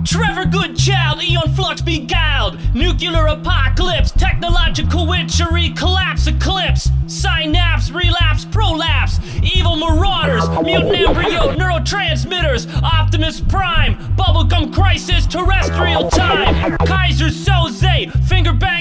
Trevor Goodchild, Eon Flux beguiled. Nuclear apocalypse, technological witchery, collapse, eclipse. Synapse, relapse, prolapse. Evil marauders, mutant embryo, neurotransmitters. Optimus Prime, bubblegum crisis, terrestrial time. Kaiser Soze, finger back.